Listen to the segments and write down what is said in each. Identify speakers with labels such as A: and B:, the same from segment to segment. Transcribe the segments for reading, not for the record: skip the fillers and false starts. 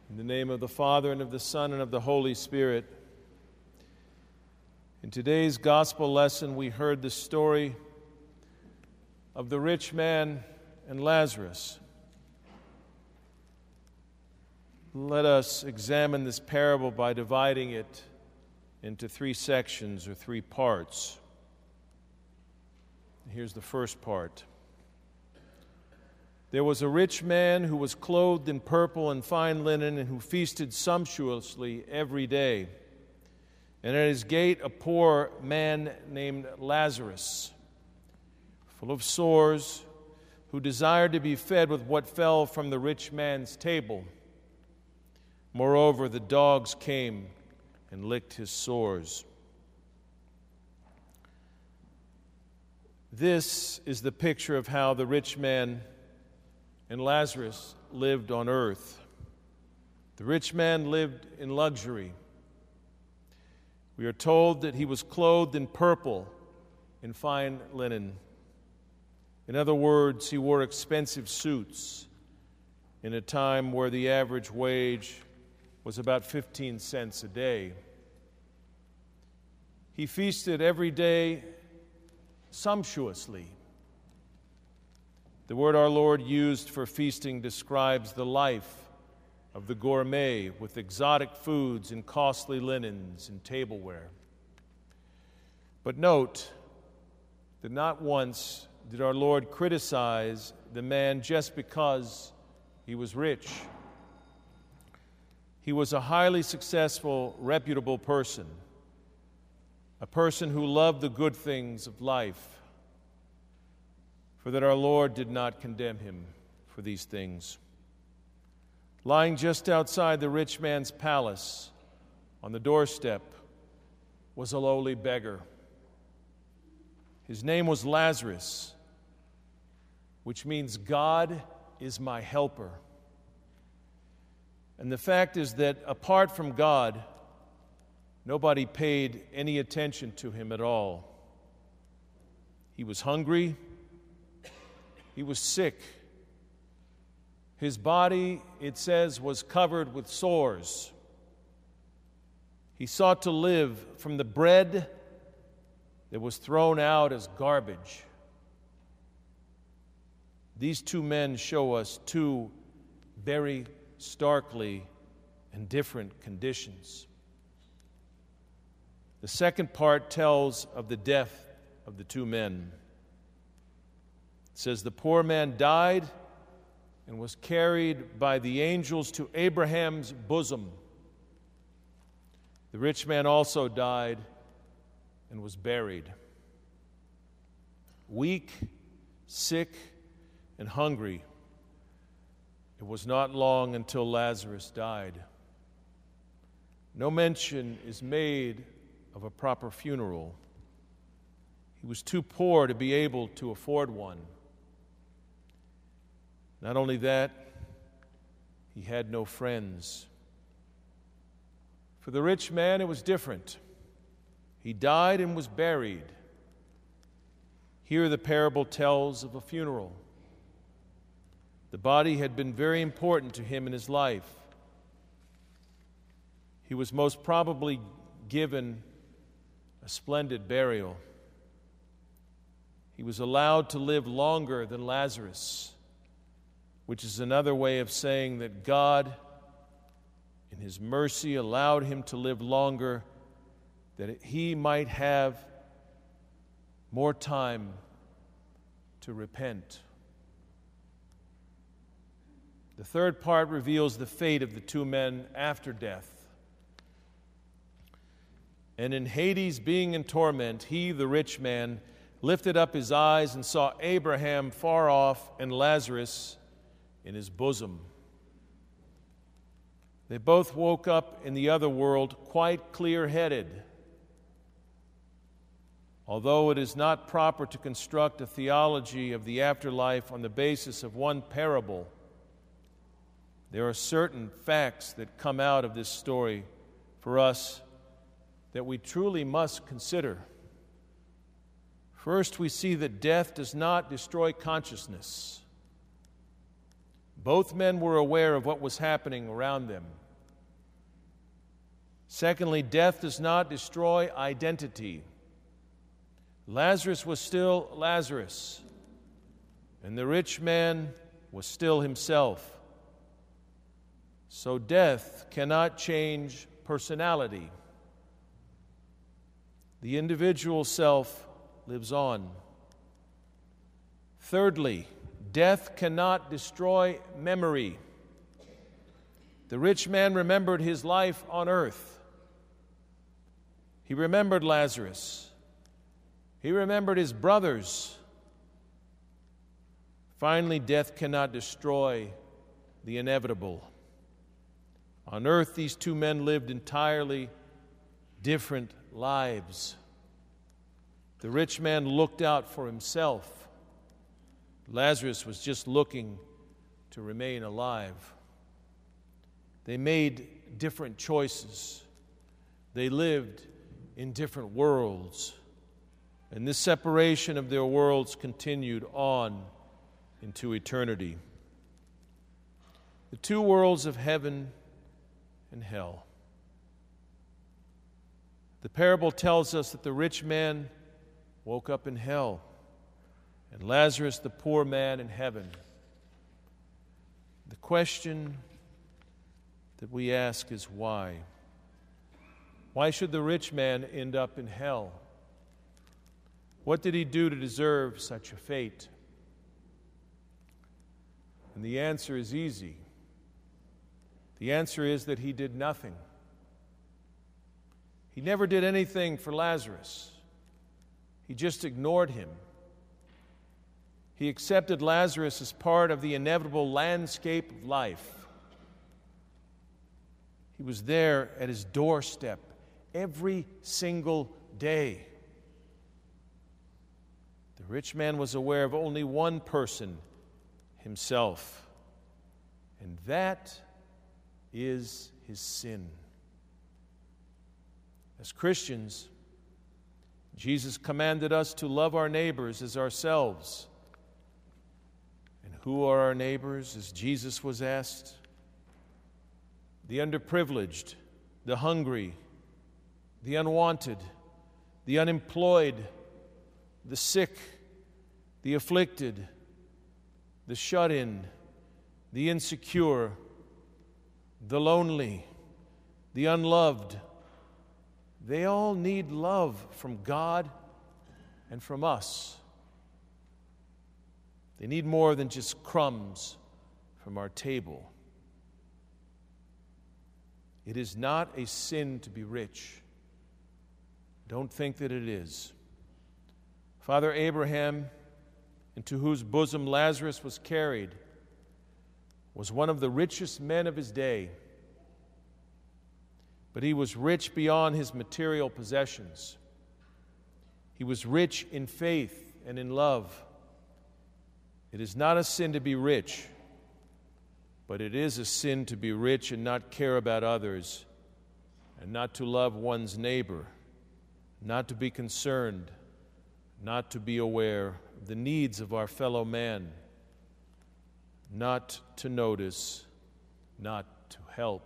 A: In the name of the Father, and of the Son, and of the Holy Spirit. In today's gospel lesson, we heard the story of the rich man and Lazarus. Let us examine this parable by dividing it into three sections or three parts. Here's the first part. There was a rich man who was clothed in purple and fine linen, and who feasted sumptuously every day. And at his gate a poor man named Lazarus, full of sores, who desired to be fed with what fell from the rich man's table. Moreover, the dogs came and licked his sores. This is the picture of how the rich man and Lazarus lived on earth. The rich man lived in luxury. We are told that he was clothed in purple and fine linen. In other words, he wore expensive suits in a time where the average wage was about 15 cents a day. He feasted every day sumptuously. The word our Lord used for feasting describes the life of the gourmet with exotic foods and costly linens and tableware. But note that not once did our Lord criticize the man just because he was rich. He was a highly successful, reputable person, a person who loved the good things of life, for that our Lord did not condemn him for these things. Lying just outside the rich man's palace, on the doorstep, was a lowly beggar. His name was Lazarus, which means God is my helper. And the fact is that apart from God, nobody paid any attention to him at all. He was hungry. He was sick. His body, it says, was covered with sores. He sought to live from the bread that was thrown out as garbage. These two men show us two very starkly and different conditions. The second part tells of the death of the two men. It says, the poor man died and was carried by the angels to Abraham's bosom. The rich man also died and was buried. Weak, sick, and hungry, it was not long until Lazarus died. No mention is made of a proper funeral. He was too poor to be able to afford one. Not only that, he had no friends. For the rich man, it was different. He died and was buried. Here the parable tells of a funeral. The body had been very important to him in his life. He was most probably given a splendid burial. He was allowed to live longer than Lazarus, which is another way of saying that God, in His mercy, allowed him to live longer, that he might have more time to repent. The third part reveals the fate of the two men after death. And in Hades, being in torment, he, the rich man, lifted up his eyes and saw Abraham far off and Lazarus in his bosom. They both woke up in the other world quite clear-headed. Although it is not proper to construct a theology of the afterlife on the basis of one parable, there are certain facts that come out of this story for us that we truly must consider. First, we see that death does not destroy consciousness. Both men were aware of what was happening around them. Secondly, death does not destroy identity. Lazarus was still Lazarus, and the rich man was still himself. So death cannot change personality. The individual self lives on. Thirdly, death cannot destroy memory. The rich man remembered his life on earth. He remembered Lazarus. He remembered his brothers. Finally, death cannot destroy the inevitable. On earth, these two men lived entirely different lives. The rich man looked out for himself. Lazarus was just looking to remain alive. They made different choices. They lived in different worlds. And this separation of their worlds continued on into eternity. The two worlds of heaven and hell. The parable tells us that the rich man woke up in hell, and Lazarus, the poor man, in heaven. The question that we ask is why? Why should the rich man end up in hell? What did he do to deserve such a fate? And the answer is easy. The answer is that he did nothing. He never did anything for Lazarus. He just ignored him. He accepted Lazarus as part of the inevitable landscape of life. He was there at his doorstep every single day. The rich man was aware of only one person, himself, and that is his sin. As Christians, Jesus commanded us to love our neighbors as ourselves. And who are our neighbors, as Jesus was asked? The underprivileged, the hungry, the unwanted, the unemployed, the sick, the afflicted, the shut-in, the insecure, the lonely, the unloved. They all need love from God and from us. They need more than just crumbs from our table. It is not a sin to be rich. Don't think that it is. Father Abraham, into whose bosom Lazarus was carried, was one of the richest men of his day. But he was rich beyond his material possessions. He was rich in faith and in love. It is not a sin to be rich, but it is a sin to be rich and not care about others, and not to love one's neighbor, not to be concerned, not to be aware of the needs of our fellow man, not to notice, not to help.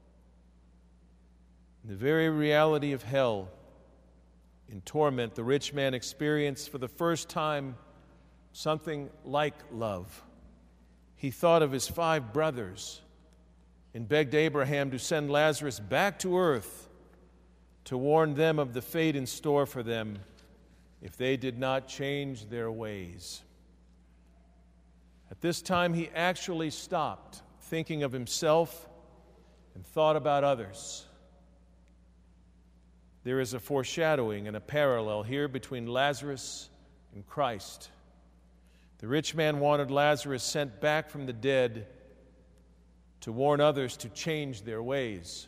A: In the very reality of hell, in torment, the rich man experienced for the first time something like love. He thought of his 5 brothers and begged Abraham to send Lazarus back to earth to warn them of the fate in store for them if they did not change their ways. At this time, he actually stopped thinking of himself and thought about others. There is a foreshadowing and a parallel here between Lazarus and Christ. The rich man wanted Lazarus sent back from the dead to warn others to change their ways.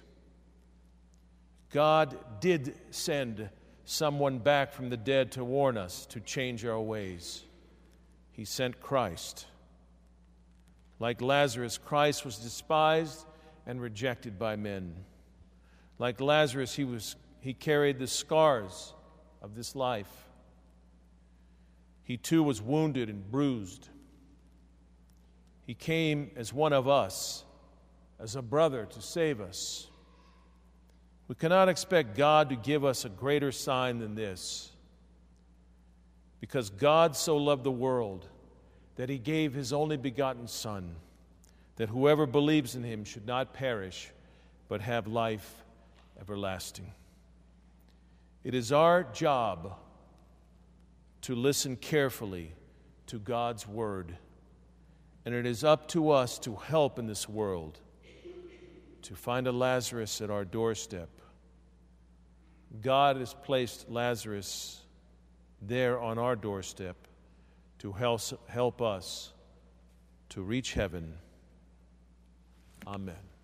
A: God did send someone back from the dead to warn us to change our ways. He sent Christ. Like Lazarus, Christ was despised and rejected by men. Like Lazarus, he carried the scars of this life. He too was wounded and bruised. He came as one of us, as a brother to save us. We cannot expect God to give us a greater sign than this, because God so loved the world that he gave his only begotten Son, that whoever believes in him should not perish, but have life everlasting. It is our job to listen carefully to God's word, and it is up to us to help in this world, to find a Lazarus at our doorstep. God has placed Lazarus there on our doorstep to help us to reach heaven. Amen.